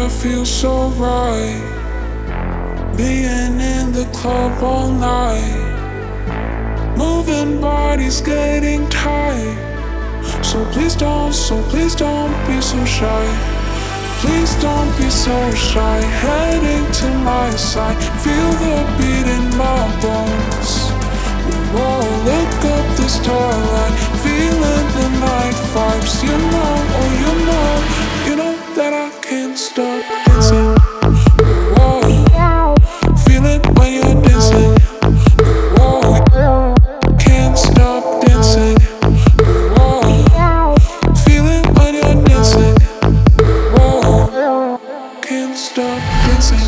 I feel so right, being in the club all night, moving bodies getting tight. So please don't be so shy. Please don't be so shy. Heading to my side, feel the beat in my bones. Whoa, look up the starlight, feeling the night vibes. You know, oh you know that I can't stop dancing. Whoa, feel it when you're dancing. Whoa, can't stop dancing. Whoa, feel it when you're dancing. Whoa, can't stop dancing.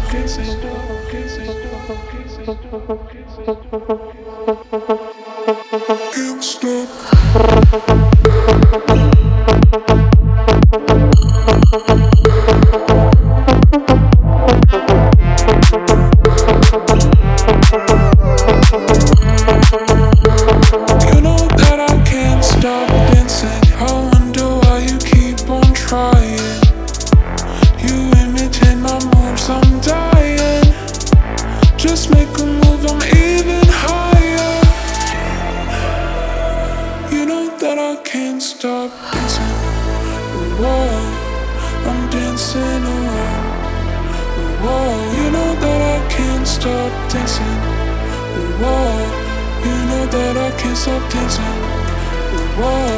Can't stop. You know that I can't stop dancing. I wonder why you keep on trying. You imitate my moves, I'm dying. Just make a move, I'm even higher. You know that I can't stop dancing. Whoa, I'm dancing alone. Whoa, you know that I can't stop dancing. Whoa, you know that I can't stop dancing. Whoa,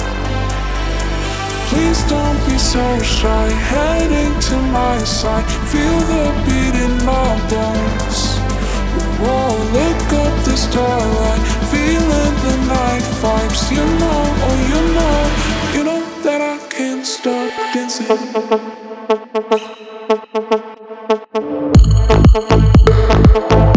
please don't be so shy. Heading to my side, feel the beat in my bones. Whoa, look up the starlight, feeling the night vibes. You know, oh you know that I can't stop dancing.